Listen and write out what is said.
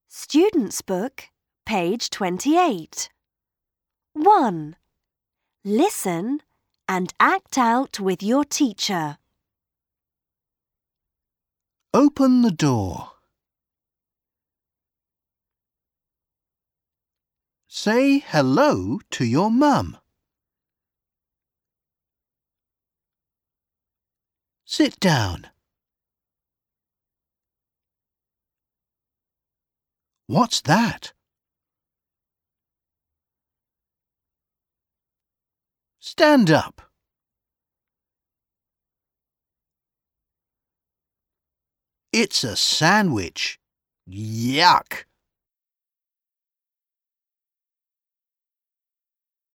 Student's Book, page 28. 1. Listen and act out with your teacher. Open the door. Say hello to your mum. Sit down. What's that? Stand up. It's a sandwich. Yuck!